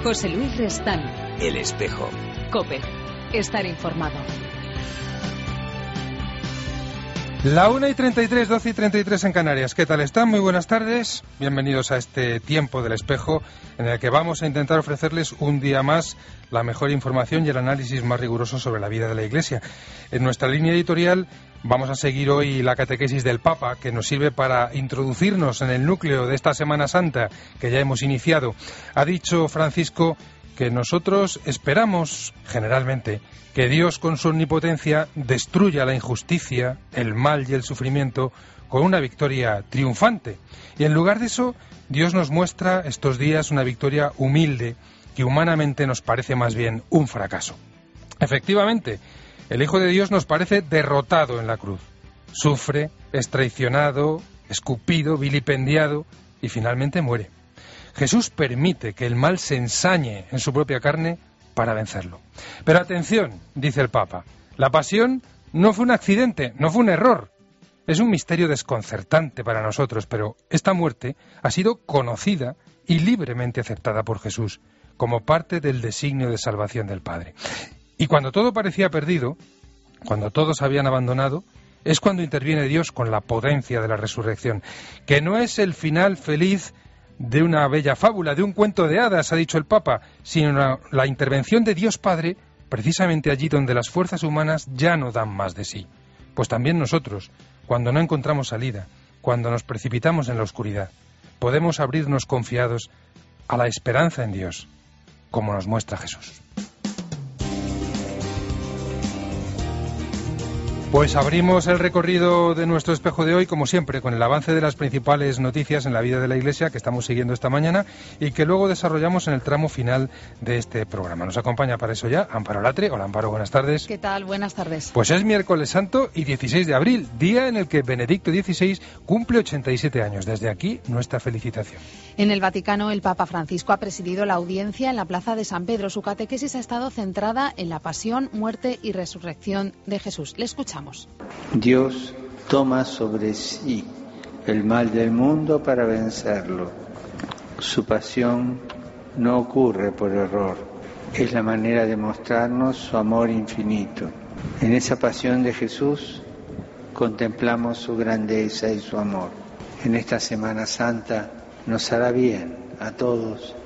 José Luis Restán. El Espejo. COPE. Estar informado. La 1:33, 12:33 en Canarias. ¿Qué tal están? Muy buenas tardes. Bienvenidos a este tiempo del Espejo, en el que vamos a intentar ofrecerles un día más la mejor información y el análisis más riguroso sobre la vida de la Iglesia. En nuestra línea editorial vamos a seguir hoy la catequesis del Papa, que nos sirve para introducirnos en el núcleo de esta Semana Santa que ya hemos iniciado. Ha dicho Francisco que nosotros esperamos, generalmente, que Dios con su omnipotencia destruya la injusticia, el mal y el sufrimiento con una victoria triunfante. Y en lugar de eso, Dios nos muestra estos días una victoria humilde que humanamente nos parece más bien un fracaso. Efectivamente, el Hijo de Dios nos parece derrotado en la cruz. Sufre, es traicionado, escupido, vilipendiado y finalmente muere. Jesús permite que el mal se ensañe en su propia carne para vencerlo. Pero atención, dice el Papa, la pasión no fue un accidente, no fue un error. Es un misterio desconcertante para nosotros, pero esta muerte ha sido conocida y libremente aceptada por Jesús como parte del designio de salvación del Padre. Y cuando todo parecía perdido, cuando todos habían abandonado, es cuando interviene Dios con la potencia de la resurrección, que no es el final feliz de una bella fábula, de un cuento de hadas, ha dicho el Papa, sino la intervención de Dios Padre, precisamente allí donde las fuerzas humanas ya no dan más de sí. Pues también nosotros, cuando no encontramos salida, cuando nos precipitamos en la oscuridad, podemos abrirnos confiados a la esperanza en Dios, como nos muestra Jesús. Pues abrimos el recorrido de nuestro espejo de hoy, como siempre, con el avance de las principales noticias en la vida de la Iglesia que estamos siguiendo esta mañana y que luego desarrollamos en el tramo final de este programa. Nos acompaña para eso ya Amparo Latre. Hola, Amparo, buenas tardes. ¿Qué tal? Buenas tardes. Pues es miércoles santo y 16 de abril, día en el que Benedicto XVI cumple 87 años. Desde aquí, nuestra felicitación. En el Vaticano, el Papa Francisco ha presidido la audiencia en la Plaza de San Pedro. Su catequesis ha estado centrada en la pasión, muerte y resurrección de Jesús. Le escuchamos. Dios toma sobre sí el mal del mundo para vencerlo. Su pasión no ocurre por error, es la manera de mostrarnos su amor infinito. En esa pasión de Jesús contemplamos su grandeza y su amor. En esta Semana Santa nos hará bien a todos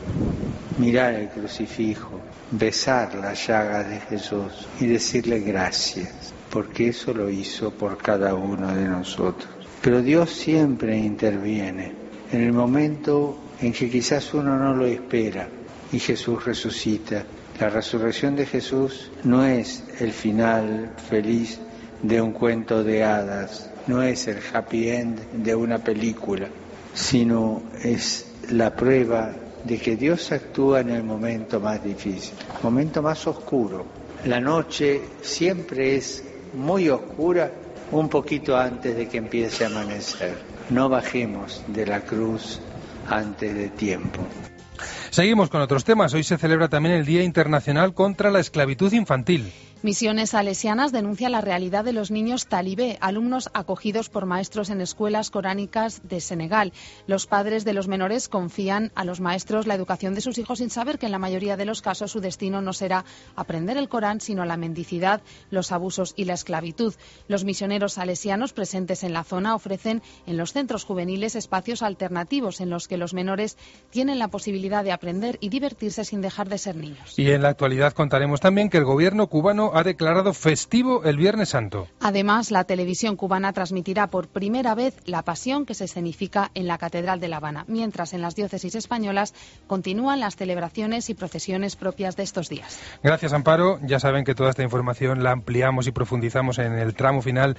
mirar el crucifijo, besar las llagas de Jesús y decirle gracias, porque eso lo hizo por cada uno de nosotros. Pero Dios siempre interviene en el momento en que quizás uno no lo espera y Jesús resucita. La resurrección de Jesús no es el final feliz de un cuento de hadas, no es el happy end de una película, sino es la prueba de que Dios actúa en el momento más difícil, momento más oscuro. La noche siempre es muy oscura un poquito antes de que empiece a amanecer. No bajemos de la cruz antes de tiempo. Seguimos con otros temas. Hoy se celebra también el Día Internacional contra la Esclavitud Infantil. Misiones Salesianas denuncia la realidad de los niños talibé, alumnos acogidos por maestros en escuelas coránicas de Senegal. Los padres de los menores confían a los maestros la educación de sus hijos sin saber que en la mayoría de los casos su destino no será aprender el Corán, sino la mendicidad, los abusos y la esclavitud. Los misioneros salesianos presentes en la zona ofrecen en los centros juveniles espacios alternativos en los que los menores tienen la posibilidad de aprender y divertirse sin dejar de ser niños. Y en la actualidad contaremos también que el gobierno cubano ha declarado festivo el Viernes Santo. Además, la televisión cubana transmitirá por primera vez la Pasión que se escenifica en la Catedral de La Habana, mientras en las diócesis españolas continúan las celebraciones y procesiones propias de estos días. Gracias, Amparo. Ya saben que toda esta información la ampliamos y profundizamos en el tramo final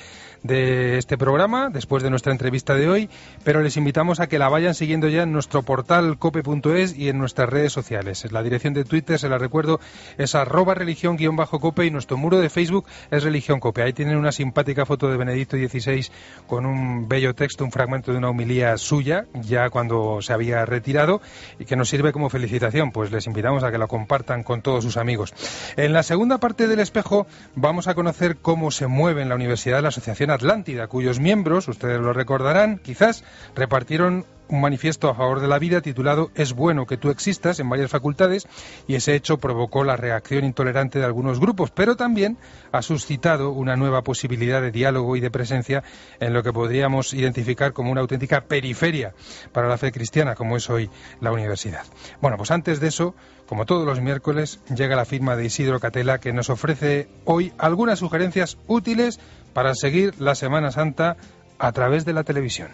de este programa, después de nuestra entrevista de hoy, pero les invitamos a que la vayan siguiendo ya en nuestro portal cope.es y en nuestras redes sociales. La dirección de Twitter, se la recuerdo, es @religión_cope y nuestro muro de Facebook es Religión Cope. Ahí tienen una simpática foto de Benedicto XVI con un bello texto, un fragmento de una homilía suya, ya cuando se había retirado, y que nos sirve como felicitación. Pues les invitamos a que la compartan con todos sus amigos. En la segunda parte del Espejo vamos a conocer cómo se mueve en la Universidad de la Asociación Atlántida, cuyos miembros, ustedes lo recordarán, quizás repartieron un manifiesto a favor de la vida titulado «Es bueno que tú existas» en varias facultades, y ese hecho provocó la reacción intolerante de algunos grupos, pero también ha suscitado una nueva posibilidad de diálogo y de presencia en lo que podríamos identificar como una auténtica periferia para la fe cristiana, como es hoy la universidad. Bueno, pues antes de eso, como todos los miércoles, llega la firma de Isidro Catela, que nos ofrece hoy algunas sugerencias útiles para seguir la Semana Santa a través de la televisión.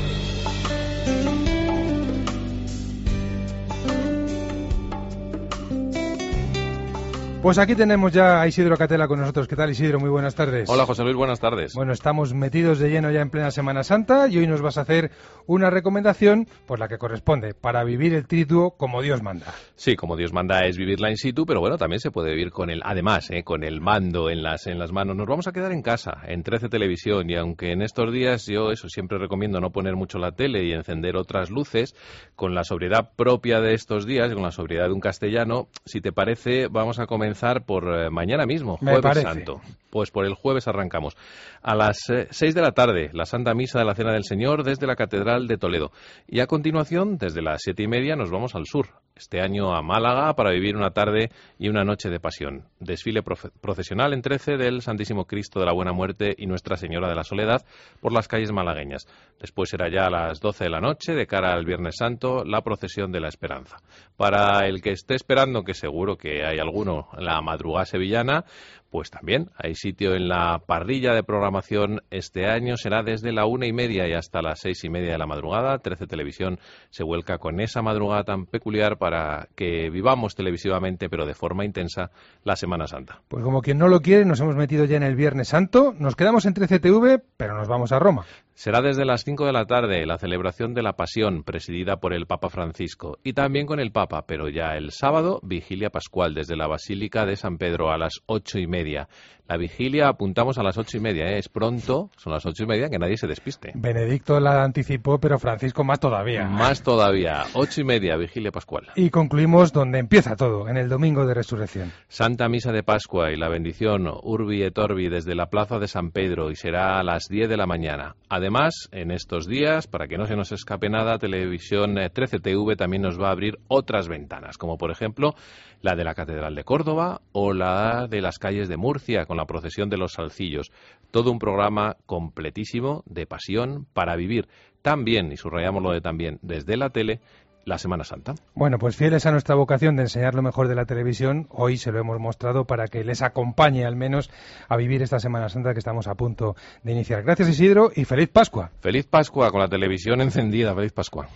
Pues aquí tenemos ya a Isidro Catela con nosotros. ¿Qué tal, Isidro? Muy buenas tardes. Hola, José Luis, buenas tardes. Bueno, estamos metidos de lleno ya en plena Semana Santa y hoy nos vas a hacer una recomendación, pues la que corresponde, para vivir el triduo como Dios manda. Sí, como Dios manda es vivirla in situ, pero bueno, también se puede vivir con el, además, con el mando en las manos. Nos vamos a quedar en casa, en 13 Televisión, y aunque en estos días yo siempre recomiendo no poner mucho la tele y encender otras luces, con la sobriedad propia de estos días, con la sobriedad de un castellano, si te parece, vamos a comenzar por mañana mismo, Jueves Santo. Pues por el jueves arrancamos. A las 6 de la tarde, la Santa Misa de la Cena del Señor desde la Catedral de Toledo. Y a continuación, desde las 7:30, nos vamos al sur, este año a Málaga, para vivir una tarde y una noche de pasión. Desfile procesional en 13 del Santísimo Cristo de la Buena Muerte y Nuestra Señora de la Soledad por las calles malagueñas. Después será ya a las 12 de la noche, de cara al Viernes Santo, la procesión de la Esperanza. Para el que esté esperando, que seguro que hay alguno, la madrugada sevillana, pues también hay sitio en la parrilla de programación. Este año será desde la 1:30 y hasta las 6:30 de la madrugada. 13 Televisión se vuelca con esa madrugada tan peculiar para que vivamos televisivamente, pero de forma intensa, la Semana Santa. Pues como quien no lo quiere, nos hemos metido ya en el Viernes Santo. Nos quedamos en 13 TV, pero nos vamos a Roma. Será desde las 5 de la tarde la celebración de la Pasión, presidida por el Papa Francisco, y también con el Papa, pero ya el sábado, vigilia pascual desde la Basílica de San Pedro a las 8:30. La vigilia apuntamos a las 8:30, es pronto, son las 8:30, que nadie se despiste. Benedicto la anticipó, pero Francisco más todavía. Más todavía, 8:30, vigilia pascual. Y concluimos donde empieza todo, en el Domingo de Resurrección. Santa Misa de Pascua y la bendición Urbi et Orbi desde la Plaza de San Pedro, y será a las 10 de la mañana. Además, en estos días, para que no se nos escape nada, Televisión 13 TV también nos va a abrir otras ventanas, como por ejemplo la de la Catedral de Córdoba o la de las calles de Murcia, con la procesión de los Salcillos. Todo un programa completísimo de pasión para vivir también, y subrayamos lo de también, desde la tele, la Semana Santa. Bueno, pues fieles a nuestra vocación de enseñar lo mejor de la televisión, hoy se lo hemos mostrado para que les acompañe al menos a vivir esta Semana Santa que estamos a punto de iniciar. Gracias, Isidro, y feliz Pascua. Feliz Pascua, con la televisión encendida. Feliz Pascua.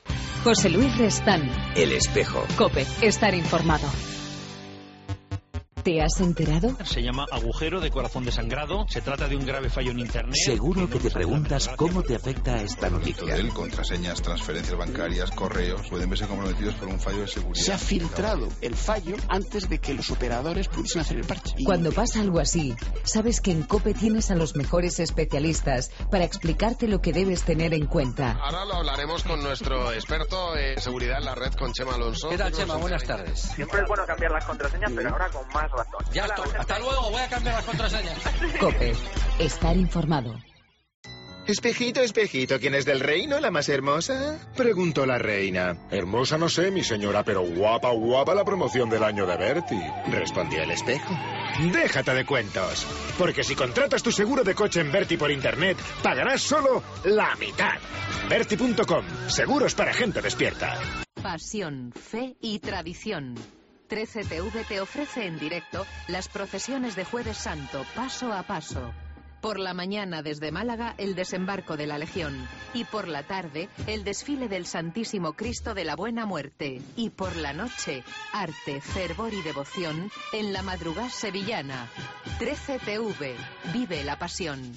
José Luis Restán. El Espejo. COPE. Estar informado. ¿Te has enterado? Se llama agujero de corazón desangrado. Se trata de un grave fallo en Internet. Seguro que te preguntas cómo te afecta esta noticia. Contraseñas, transferencias bancarias, correos, pueden verse comprometidos por un fallo de seguridad. Se ha filtrado el fallo antes de que los operadores pudiesen hacer el parche. Cuando pasa algo así, sabes que en COPE tienes a los mejores especialistas para explicarte lo que debes tener en cuenta. Ahora lo hablaremos con nuestro experto en seguridad en la red, con Chema Alonso. ¿Qué tal, Chema? Buenas tardes. Siempre es bueno cambiar las contraseñas, pero ahora con más razón. Ya estoy. Hasta luego, voy a cambiar las contraseñas. COPE. Estar informado. Espejito, espejito, ¿quién es del reino la más hermosa? Preguntó la reina. Hermosa no sé, mi señora, pero guapa, guapa la promoción del año de Bertie. Respondió el espejo. Déjate de cuentos, porque si contratas tu seguro de coche en Bertie por internet, pagarás solo la mitad. Bertie.com, seguros para gente despierta. Pasión, fe y tradición. 13 TV te ofrece en directo las procesiones de Jueves Santo, paso a paso. Por la mañana desde Málaga el desembarco de la Legión, y por la tarde el desfile del Santísimo Cristo de la Buena Muerte, y por la noche arte, fervor y devoción en la madrugada sevillana. 13 TV, vive la pasión.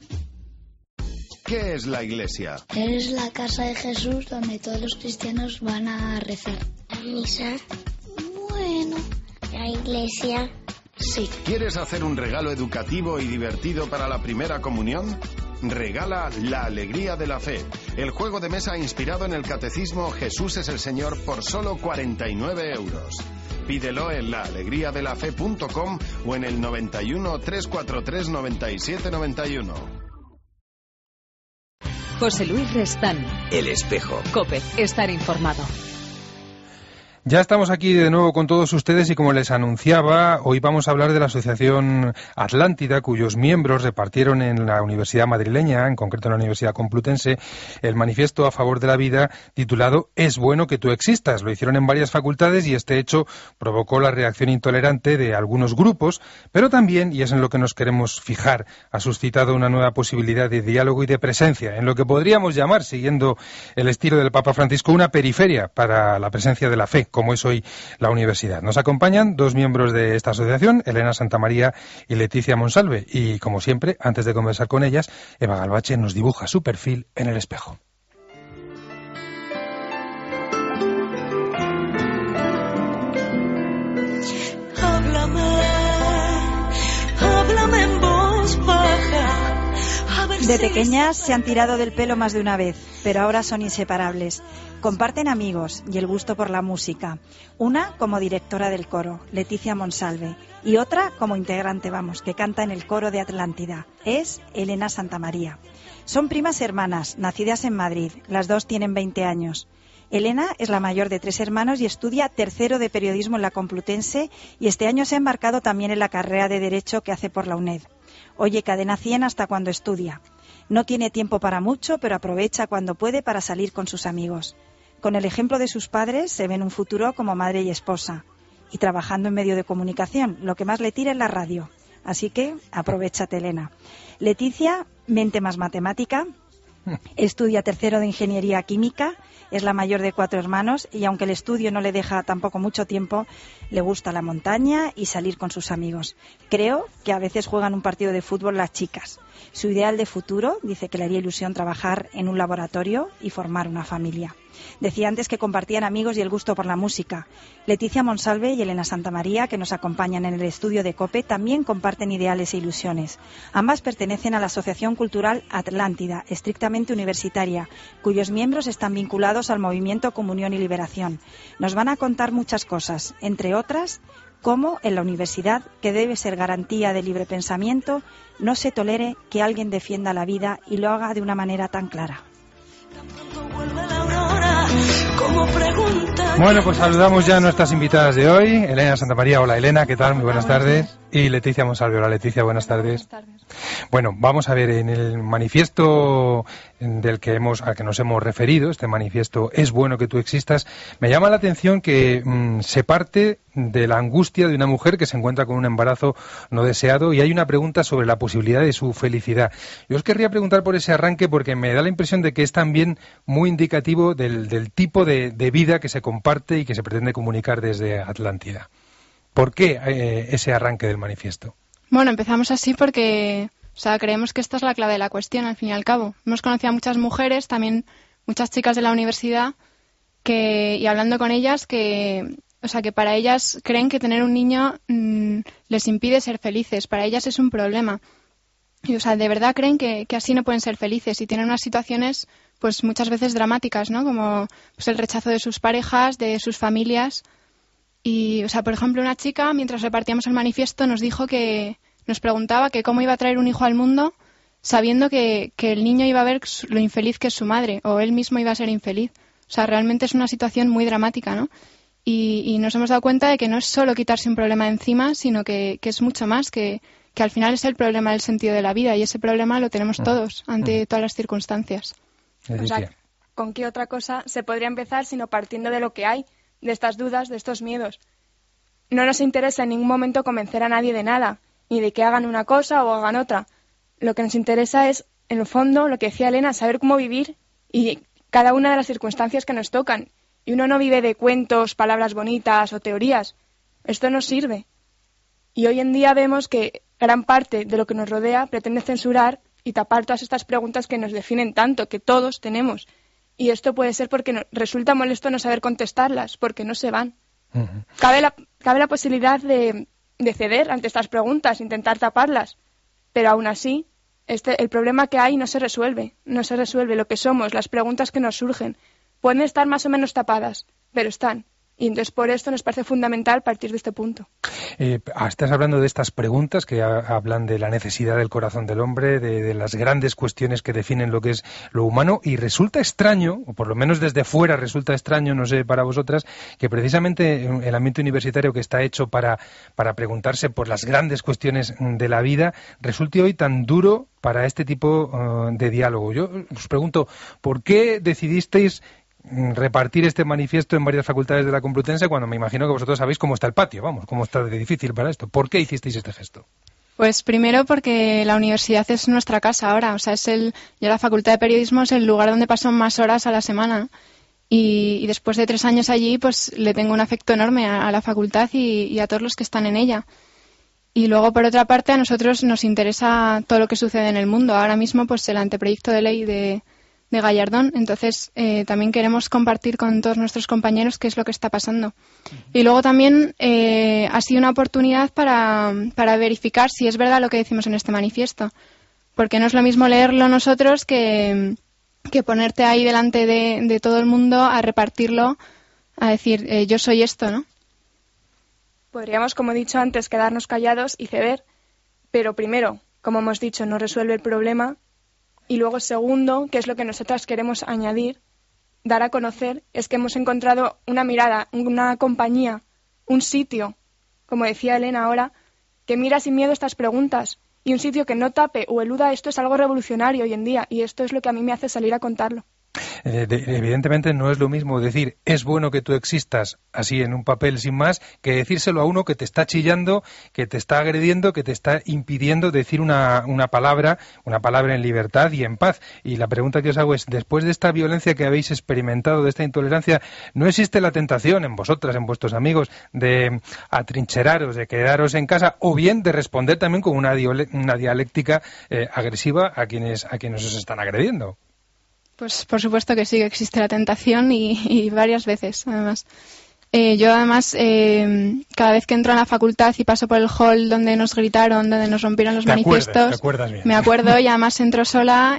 ¿Qué es la iglesia? Es la casa de Jesús donde todos los cristianos van a rezar. ¿A misa? Bueno, la iglesia. Sí. ¿Quieres hacer un regalo educativo y divertido para la primera comunión? Regala La Alegría de la Fe, el juego de mesa inspirado en el catecismo Jesús es el Señor por solo 49 euros. Pídelo en laalegriadelafe.com o en el 91 343 97 91. José Luis Restán. El Espejo. COPE. Estar informado. Ya estamos aquí de nuevo con todos ustedes y como les anunciaba, hoy vamos a hablar de la Asociación Atlántida, cuyos miembros repartieron en la Universidad madrileña, en concreto en la Universidad Complutense, el manifiesto a favor de la vida titulado Es bueno que tú existas. Lo hicieron en varias facultades y este hecho provocó la reacción intolerante de algunos grupos, pero también, y es en lo que nos queremos fijar, ha suscitado una nueva posibilidad de diálogo y de presencia, en lo que podríamos llamar, siguiendo el estilo del Papa Francisco, una periferia para la presencia de la fe, como es hoy la universidad. Nos acompañan dos miembros de esta asociación, Elena Santamaría y Leticia Monsalve. Y, como siempre, antes de conversar con ellas, Eva Galvache nos dibuja su perfil en el espejo. Háblame en voz baja. De pequeñas se han tirado del pelo más de una vez, pero ahora son inseparables. Comparten amigos y el gusto por la música. Una como directora del coro, Leticia Monsalve, y otra como integrante, que canta en el coro de Atlántida. Es Elena Santamaría. Son primas hermanas, nacidas en Madrid. Las dos tienen 20 años. Elena es la mayor de 3 hermanos y estudia tercero de periodismo en la Complutense y este año se ha embarcado también en la carrera de Derecho que hace por la UNED. Oye Cadena 100 hasta cuando estudia. No tiene tiempo para mucho, pero aprovecha cuando puede para salir con sus amigos. Con el ejemplo de sus padres se ven un futuro como madre y esposa. Y trabajando en medio de comunicación, lo que más le tira es la radio. Así que aprovéchate, Elena. Leticia, mente más matemática, estudia tercero de Ingeniería Química, es la mayor de 4 hermanos y aunque el estudio no le deja tampoco mucho tiempo, le gusta la montaña y salir con sus amigos. Creo que a veces juegan un partido de fútbol las chicas. Su ideal de futuro, dice que le haría ilusión trabajar en un laboratorio y formar una familia. Decía antes que compartían amigos y el gusto por la música. Leticia Monsalve y Elena Santamaría, que nos acompañan en el estudio de COPE, también comparten ideales e ilusiones. Ambas pertenecen a la Asociación Cultural Atlántida, estrictamente universitaria, cuyos miembros están vinculados al movimiento Comunión y Liberación. Nos van a contar muchas cosas, entre otras, cómo en la universidad, que debe ser garantía de libre pensamiento, no se tolere que alguien defienda la vida y lo haga de una manera tan clara. Bueno, pues saludamos ya a nuestras invitadas de hoy. Elena Santamaría, hola Elena, ¿qué tal? Muy buenas tardes. Y Leticia Monsalve, hola Leticia, buenas tardes. Buenas tardes. Bueno, vamos a ver, en el manifiesto al que nos hemos referido, este manifiesto Es bueno que tú existas, me llama la atención que se parte de la angustia de una mujer que se encuentra con un embarazo no deseado y hay una pregunta sobre la posibilidad de su felicidad. Yo os querría preguntar por ese arranque porque me da la impresión de que es también muy indicativo del tipo de vida que se comparte y que se pretende comunicar desde Atlántida. ¿Por qué ese arranque del manifiesto? Bueno, empezamos así porque creemos que esta es la clave de la cuestión, al fin y al cabo. Hemos conocido a muchas mujeres, también muchas chicas de la universidad, y hablando con ellas, que para ellas creen que tener un niño les impide ser felices. Para ellas es un problema. Y, de verdad creen que así no pueden ser felices y tienen unas situaciones pues muchas veces dramáticas, ¿no? Como pues, el rechazo de sus parejas, de sus familias. Y, por ejemplo, una chica, mientras repartíamos el manifiesto, nos preguntaba que cómo iba a traer un hijo al mundo sabiendo que el niño iba a ver lo infeliz que es su madre, o él mismo iba a ser infeliz. Realmente es una situación muy dramática, ¿no? Y nos hemos dado cuenta de que no es solo quitarse un problema de encima, sino que es mucho más, que al final es el problema del sentido de la vida, y ese problema lo tenemos todos ante todas las circunstancias. ¿Con qué otra cosa se podría empezar sino partiendo de lo que hay, de estas dudas, de estos miedos? No nos interesa en ningún momento convencer a nadie de nada, ni de que hagan una cosa o hagan otra. Lo que nos interesa es, en el fondo, lo que decía Elena, saber cómo vivir y cada una de las circunstancias que nos tocan. Y uno no vive de cuentos, palabras bonitas o teorías. Esto no sirve. Y hoy en día vemos que gran parte de lo que nos rodea pretende censurar y tapar todas estas preguntas que nos definen tanto, que todos tenemos. Y esto puede ser porque resulta molesto no saber contestarlas, porque no se van. Uh-huh. Cabe la posibilidad de ceder ante estas preguntas, intentar taparlas, pero aún así el problema que hay no se resuelve lo que somos, las preguntas que nos surgen. Pueden estar más o menos tapadas, pero están. Y entonces por esto nos parece fundamental partir de este punto. Estás hablando de estas preguntas que hablan de la necesidad del corazón del hombre, de las grandes cuestiones que definen lo que es lo humano, y resulta extraño, o por lo menos desde fuera resulta extraño, no sé para vosotras, que precisamente el ambiente universitario que está hecho para preguntarse por las grandes cuestiones de la vida resulte hoy tan duro para este tipo de diálogo. Yo os pregunto, ¿por qué decidisteis repartir este manifiesto en varias facultades de la Complutense cuando me imagino que vosotros sabéis cómo está el patio, cómo está de difícil para esto? ¿Por qué hicisteis este gesto? Pues primero porque la universidad es nuestra casa ahora, o sea, yo la Facultad de Periodismo es el lugar donde paso más horas a la semana y después de 3 años allí pues le tengo un afecto enorme a la facultad y a todos los que están en ella. Y luego, por otra parte, a nosotros nos interesa todo lo que sucede en el mundo. Ahora mismo, pues el anteproyecto de ley de Gallardón. Entonces, también queremos compartir con todos nuestros compañeros qué es lo que está pasando. Y luego también ha sido una oportunidad para verificar si es verdad lo que decimos en este manifiesto. Porque no es lo mismo leerlo nosotros que ponerte ahí delante de todo el mundo a repartirlo, a decir, yo soy esto, ¿no? Podríamos, como he dicho antes, quedarnos callados y ceder, pero primero, como hemos dicho, no resuelve el problema. Y luego, segundo, que es lo que nosotras queremos añadir, dar a conocer, es que hemos encontrado una mirada, una compañía, un sitio, como decía Elena ahora, que mira sin miedo estas preguntas, y un sitio que no tape o eluda esto es algo revolucionario hoy en día, y esto es lo que a mí me hace salir a contarlo. Evidentemente no es lo mismo decir es bueno que tú existas así en un papel sin más que decírselo a uno que te está chillando, que te está agrediendo, que te está impidiendo decir una palabra en libertad y en paz. Y la pregunta que os hago es, después de esta violencia que habéis experimentado, de esta intolerancia, ¿no existe la tentación en vosotras, en vuestros amigos, de atrincheraros, de quedaros en casa o bien de responder también con una dialéctica agresiva a quienes os están agrediendo? Pues por supuesto que sí, que existe la tentación y varias veces, además. Yo, además, cada vez que entro a la facultad y paso por el hall donde nos gritaron, donde nos rompieron los manifiestos, me acuerdo y además entro sola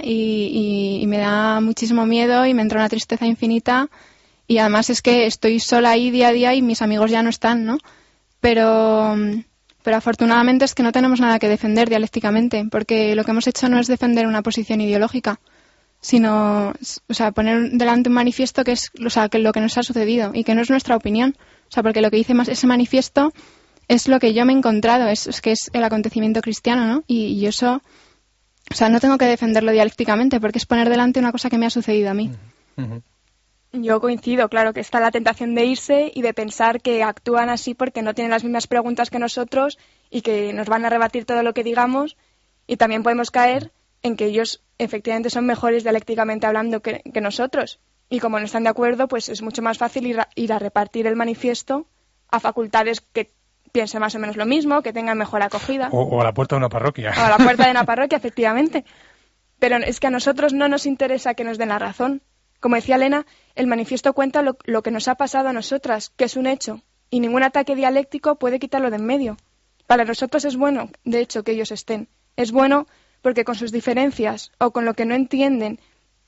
y me da muchísimo miedo y me entra una tristeza infinita. Y además es que estoy sola ahí día a día y mis amigos ya no están, ¿no? Pero afortunadamente es que no tenemos nada que defender dialécticamente, porque lo que hemos hecho no es defender una posición ideológica, sino, o sea, poner delante un manifiesto que es, o sea, que lo que nos ha sucedido y que no es nuestra opinión, o sea, porque lo que dice más ese manifiesto es lo que yo me he encontrado, es que es el acontecimiento cristiano, ¿no? Y yo eso, o sea, no tengo que defenderlo dialécticamente porque es poner delante una cosa que me ha sucedido a mí. Uh-huh. Yo coincido, claro, que está la tentación de irse y de pensar que actúan así porque no tienen las mismas preguntas que nosotros y que nos van a rebatir todo lo que digamos, y también podemos caer en que ellos efectivamente son mejores dialécticamente hablando que nosotros. Y como no están de acuerdo, pues es mucho más fácil ir a repartir el manifiesto a facultades que piensen más o menos lo mismo, que tengan mejor acogida. O a la puerta de una parroquia. O a la puerta de una parroquia, efectivamente. Pero es que a nosotros no nos interesa que nos den la razón. Como decía Elena, el manifiesto cuenta lo que nos ha pasado a nosotras, que es un hecho, y ningún ataque dialéctico puede quitarlo de en medio. Para nosotros es bueno, de hecho, que ellos estén. Es bueno porque con sus diferencias o con lo que no entienden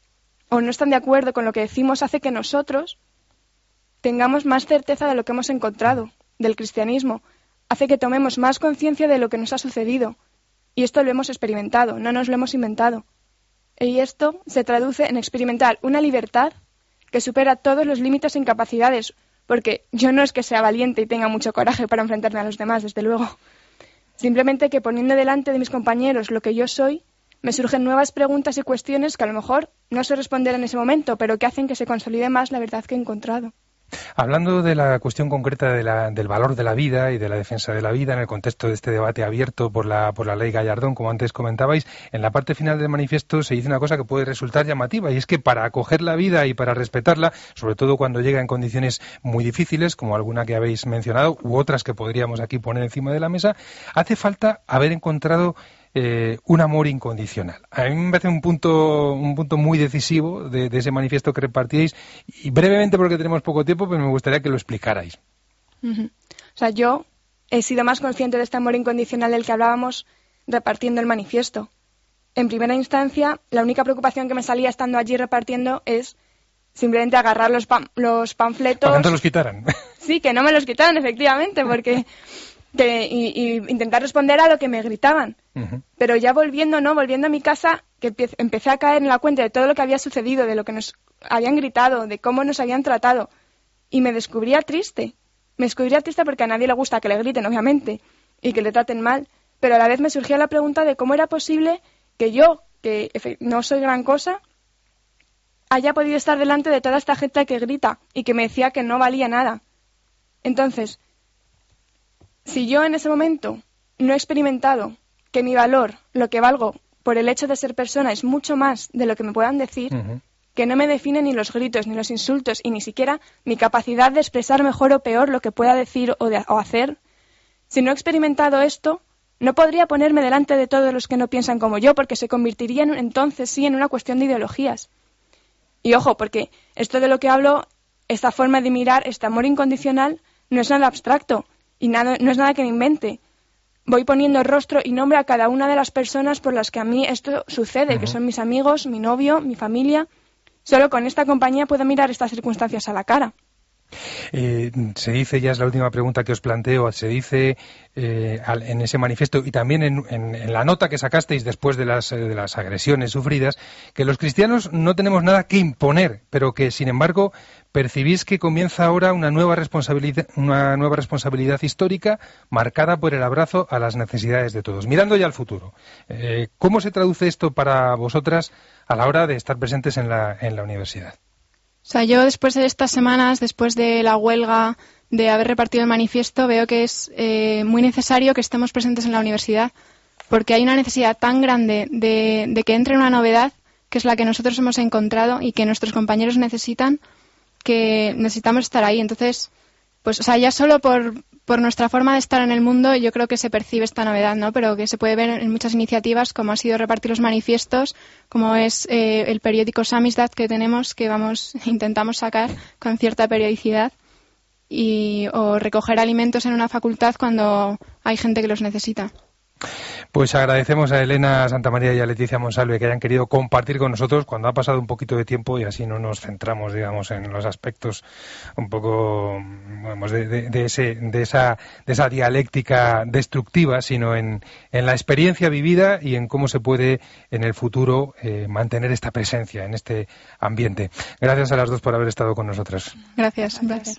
o no están de acuerdo con lo que decimos hace que nosotros tengamos más certeza de lo que hemos encontrado, del cristianismo, hace que tomemos más conciencia de lo que nos ha sucedido. Y esto lo hemos experimentado, no nos lo hemos inventado. Y esto se traduce en experimentar una libertad que supera todos los límites e incapacidades, porque yo no es que sea valiente y tenga mucho coraje para enfrentarme a los demás, desde luego. Simplemente que poniendo delante de mis compañeros lo que yo soy, me surgen nuevas preguntas y cuestiones que a lo mejor no sé responder en ese momento, pero que hacen que se consolide más la verdad que he encontrado. Hablando de la cuestión concreta del valor de la vida y de la defensa de la vida en el contexto de este debate abierto por la ley Gallardón, como antes comentabais, en la parte final del manifiesto se dice una cosa que puede resultar llamativa, y es que para acoger la vida y para respetarla, sobre todo cuando llega en condiciones muy difíciles, como alguna que habéis mencionado, u otras que podríamos aquí poner encima de la mesa, hace falta haber encontrado un amor incondicional. A mí me parece un punto muy decisivo de ese manifiesto que repartíais, y brevemente, porque tenemos poco tiempo, pero me gustaría que lo explicarais. Uh-huh. O sea, yo he sido más consciente de este amor incondicional del que hablábamos repartiendo el manifiesto. En primera instancia, la única preocupación que me salía estando allí repartiendo es simplemente agarrar los panfletos. Para que no te los quitaran. Sí, que no me los quitaron, efectivamente, porque... y intentar responder a lo que me gritaban. Pero ya volviendo a mi casa, que empecé a caer en la cuenta de todo lo que había sucedido, de lo que nos habían gritado, de cómo nos habían tratado. Y me descubría triste. Me descubría triste porque a nadie le gusta que le griten, obviamente, y que le traten mal. Pero a la vez me surgía la pregunta de cómo era posible que yo, que no soy gran cosa, haya podido estar delante de toda esta gente que grita y que me decía que no valía nada. Entonces, si yo en ese momento no he experimentado que mi valor, lo que valgo por el hecho de ser persona, es mucho más de lo que me puedan decir, que no me definen ni los gritos, ni los insultos, y ni siquiera mi capacidad de expresar mejor o peor lo que pueda decir o hacer, si no he experimentado esto, no podría ponerme delante de todos los que no piensan como yo, porque se convertiría entonces sí en una cuestión de ideologías. Y ojo, porque esto de lo que hablo, esta forma de mirar, este amor incondicional, no es nada abstracto, y no es nada que me invente. Voy poniendo rostro y nombre a cada una de las personas por las que a mí esto sucede, que son mis amigos, mi novio, mi familia. Solo con esta compañía puedo mirar estas circunstancias a la cara. Se dice, ya es la última pregunta que os planteo, se dice en ese manifiesto y también en la nota que sacasteis después de las agresiones sufridas, que los cristianos no tenemos nada que imponer, pero que sin embargo percibís que comienza ahora una nueva responsabilidad histórica marcada por el abrazo a las necesidades de todos. Mirando ya al futuro, ¿cómo se traduce esto para vosotras a la hora de estar presentes en la universidad? O sea, yo después de estas semanas, después de la huelga, de haber repartido el manifiesto, veo que es muy necesario que estemos presentes en la universidad, porque hay una necesidad tan grande de que entre una novedad, que es la que nosotros hemos encontrado y que nuestros compañeros necesitan, que necesitamos estar ahí. Entonces, pues, o sea, ya solo por nuestra forma de estar en el mundo, yo creo que se percibe esta novedad, ¿no? Pero que se puede ver en muchas iniciativas, como ha sido repartir los manifiestos, como es el periódico Samizdat que tenemos, que intentamos sacar con cierta periodicidad, o recoger alimentos en una facultad cuando hay gente que los necesita. Pues agradecemos a Elena Santamaría y a Leticia Monsalve que hayan querido compartir con nosotros cuando ha pasado un poquito de tiempo y así no nos centramos, digamos, en los aspectos un poco, vamos, de esa dialéctica destructiva, sino en la experiencia vivida y en cómo se puede en el futuro mantener esta presencia en este ambiente. Gracias a las dos por haber estado con nosotras. Gracias, un placer.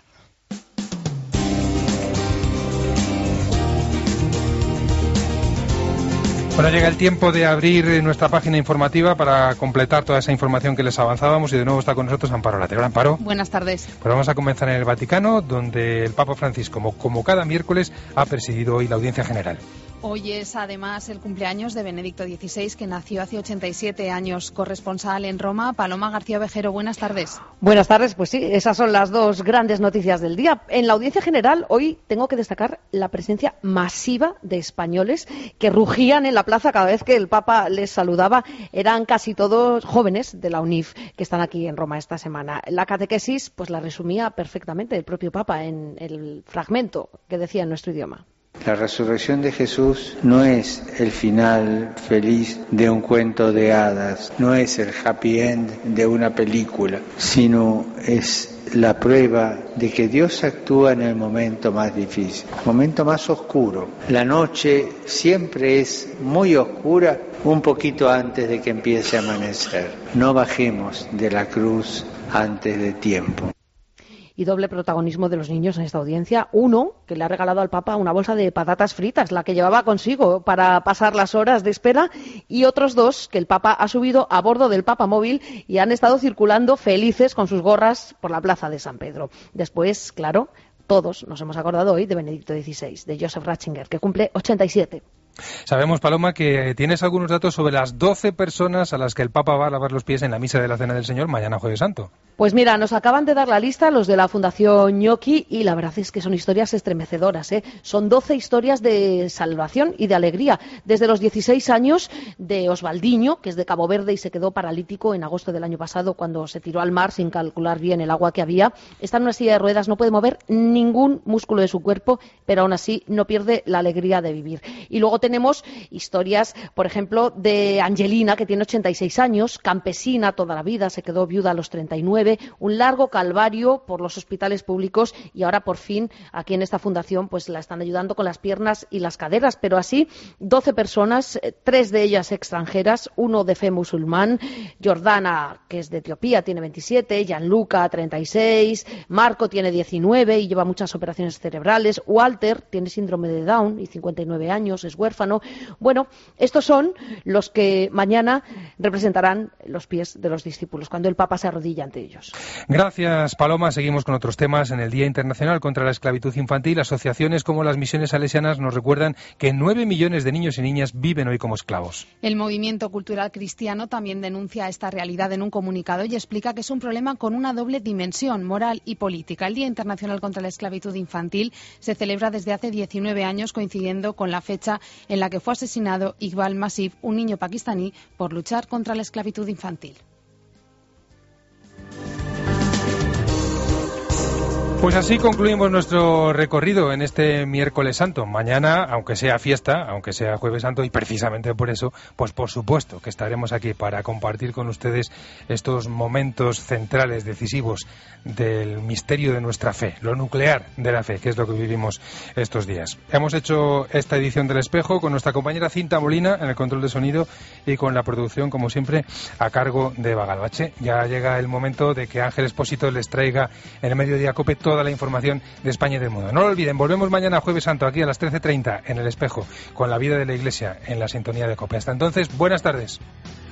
Bueno, llega el tiempo de abrir nuestra página informativa para completar toda esa información que les avanzábamos y de nuevo está con nosotros Amparo Latero. Amparo. Buenas tardes. Pues vamos a comenzar en el Vaticano, donde el Papa Francisco, como cada miércoles, ha presidido hoy la audiencia general. Hoy es además el cumpleaños de Benedicto XVI, que nació hace 87 años. Corresponsal en Roma, Paloma García Vejero, buenas tardes. Buenas tardes, pues sí, esas son las dos grandes noticias del día. En la audiencia general hoy tengo que destacar la presencia masiva de españoles que rugían en la plaza cada vez que el Papa les saludaba. Eran casi todos jóvenes de la UNIF que están aquí en Roma esta semana. La catequesis pues la resumía perfectamente el propio Papa en el fragmento que decía en nuestro idioma. La resurrección de Jesús no es el final feliz de un cuento de hadas, no es el happy end de una película, sino es la prueba de que Dios actúa en el momento más difícil, el momento más oscuro. La noche siempre es muy oscura un poquito antes de que empiece a amanecer. No bajemos de la cruz antes de tiempo. Y doble protagonismo de los niños en esta audiencia. Uno, que le ha regalado al Papa una bolsa de patatas fritas, la que llevaba consigo para pasar las horas de espera, y otros dos, que el Papa ha subido a bordo del Papamóvil y han estado circulando felices con sus gorras por la plaza de San Pedro. Después, claro, todos nos hemos acordado hoy de Benedicto XVI, de Joseph Ratzinger, que cumple 87. Sabemos, Paloma, que tienes algunos datos sobre las 12 personas a las que el Papa va a lavar los pies en la misa de la Cena del Señor mañana Jueves Santo. Pues mira, nos acaban de dar la lista los de la Fundación Ñoqui y la verdad es que son historias estremecedoras, ¿eh? Son 12 historias de salvación y de alegría. Desde los 16 años de Osvaldiño, que es de Cabo Verde y se quedó paralítico en agosto del año pasado cuando se tiró al mar sin calcular bien el agua que había. Está en una silla de ruedas, no puede mover ningún músculo de su cuerpo, pero aún así no pierde la alegría de vivir. Y luego tenemos historias, por ejemplo, de Angelina, que tiene 86 años, campesina toda la vida, se quedó viuda a los 39, un largo calvario por los hospitales públicos y ahora por fin aquí en esta fundación pues la están ayudando con las piernas y las caderas, pero así 12 personas, 3 de ellas extranjeras, uno de fe musulmán, Jordana, que es de Etiopía, tiene 27, Gianluca, 36, Marco tiene 19 y lleva muchas operaciones cerebrales, Walter tiene síndrome de Down y 59 años, es huérfano. Bueno, estos son los que mañana representarán los pies de los discípulos, cuando el Papa se arrodilla ante ellos. Gracias, Paloma. Seguimos con otros temas. En el Día Internacional contra la Esclavitud Infantil, asociaciones como las Misiones Salesianas nos recuerdan que 9 millones de niños y niñas viven hoy como esclavos. El movimiento cultural cristiano también denuncia esta realidad en un comunicado y explica que es un problema con una doble dimensión, moral y política. El Día Internacional contra la Esclavitud Infantil se celebra desde hace 19 años, coincidiendo con la fecha en la que fue asesinado Iqbal Masih, un niño pakistaní, por luchar contra la esclavitud infantil. Pues así concluimos nuestro recorrido en este miércoles santo. Mañana, aunque sea fiesta, aunque sea jueves santo, y precisamente por eso, pues por supuesto que estaremos aquí para compartir con ustedes estos momentos centrales, decisivos del misterio de nuestra fe, lo nuclear de la fe, que es lo que vivimos estos días. Hemos hecho esta edición del Espejo con nuestra compañera Cinta Molina en el control de sonido y con la producción, como siempre, a cargo de Eva Galvache. Ya llega el momento de que Ángel Expósito les traiga en el Mediodía COPE toda la información de España y del mundo. No lo olviden, volvemos mañana jueves santo aquí a las 13:30 en el Espejo con la vida de la Iglesia en la sintonía de COPE. Hasta entonces, buenas tardes.